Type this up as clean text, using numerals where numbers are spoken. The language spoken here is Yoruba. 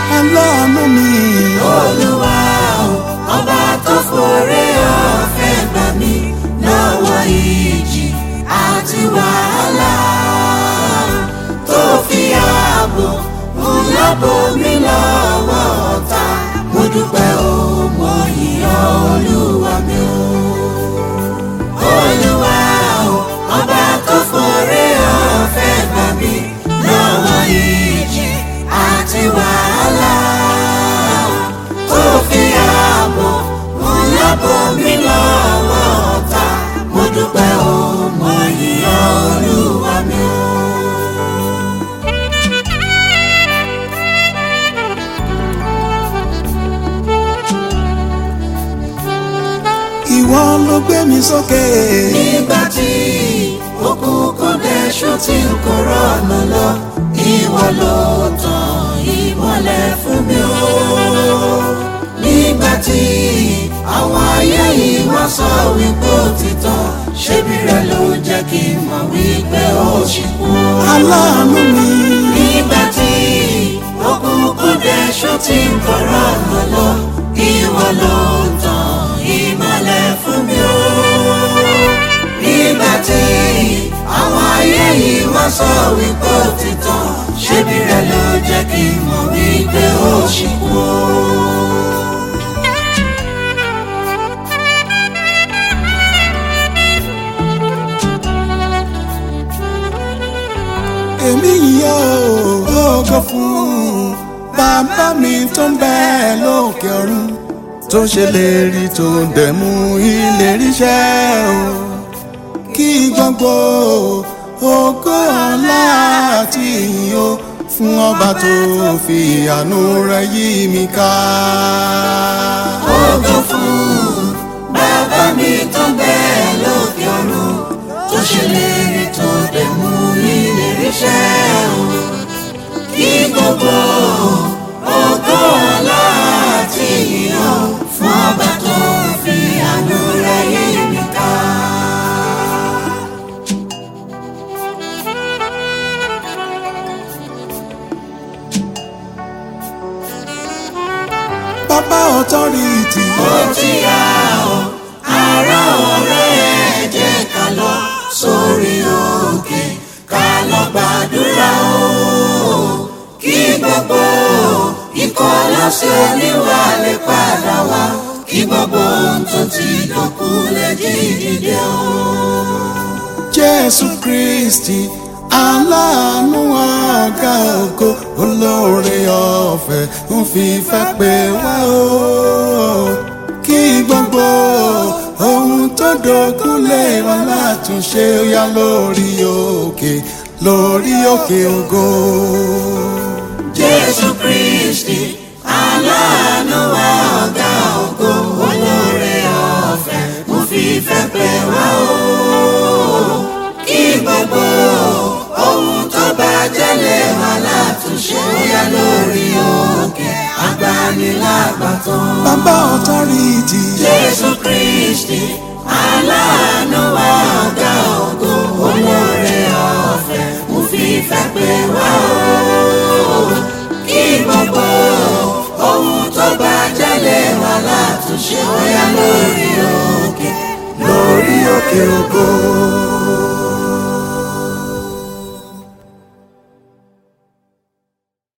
aláàánú mi. Olúwa o, ọba tó forí ọ̀fẹ́ gbà mí lọ́wọ́ ìjì àti wàhálà, tó fi ààbò ńlá bò mí lọ́wọ́ ọ̀tá. Mo dúpẹ́ o, mo yìn ọ́ Olúwa mi o. Olúwa o, ọba tó forí ọ̀fẹ́ gbà mí lọ́wọ́ ìjì àti wàhálà, tó fi ààbò ńlá bò mí lọ́wọ́ ọ̀tá. Mo dúpẹ́ o, mo yìn ọ́ Olúwa mi o. Ìwọ ló gbé mi sókè. Nígbà tí òkùnkùn dẹ̀ṣú tí n kò rọ̀nà lọ, ìwọ ló tan ìmọ́lẹ̀ fún mi o. Nígbà tí àwọn ayé yìí wá sọ wípé ó ti tán, ṣebí rẹ ló jẹ́ kí n mọ̀ wípé ó ṣì kú. Aláàánú mi. Nígbà tí òkùnkùn dẹ̀ṣú tí n kò rọ̀nà lọ, ìwọ ló tan ìmọ́lẹ̀ fún mi o. Nígbà tí àwọn ayé yìí wá sọ wípé ó ti tán, ṣebí rẹ ló jẹ́ kí n mọ̀ wípé ó ṣì kú o. Èmi yóò ògo fún bàbá mi tó ń bẹ lókè ọ̀run, tó ṣèlérí tó dẹ̀ mú ìlérí ṣẹ o. Kí gbogbo ògo ọlá àti ìyìn o fún ọba tó fi àánú rẹ̀ yí mi ká. Ògo fún bàbá mi tó ń bẹ lókè ọ̀run, tó ṣèlérí tó dẹ̀ mú ìlérí ṣẹ o. Kí gbogbo ògo ọlá àti ìyìn o fún ọba tó fi àánú rẹ̀ yí mi ká. Bàbá authority. Ó ti yá o, ará ọ̀rẹ́ ẹ jẹ́ ká lọ sórí òkè ká lọ gbàdúrà o. Kí gbogbo ikọ̀ ọlọ́sẹ̀ oníwà lè padà wá, kí gbogbo ohun tó ti dòkú lè jí dìde o. Jésù Kristi aláàánú ọ̀gá ògo, olóore ọ̀fẹ́ ń fi ìfẹ́ pè wá o. Kí gbogbo ohun tó dòkú lè wá látúnṣe ó yá lórí òkè ògo. Jésù Kristi aláàánú ọ̀gá ògo, olóore ọ̀fẹ́ ń fi ìfẹ́ pè wá o. Kí gbogbo ohun tó bàjẹ́ lè wá látúnṣe ó yá lórí òkè agbanilágbàtàn. Bàbá authority. Jésù Kristi aláàánú ọ̀gá ògo, olóore ọ̀fẹ́ ń fi ìfẹ́ pè wá o. Kí gbogbo ohun tó bàjẹ́ lè wá látúnṣe ó yá lórí òkè ògo.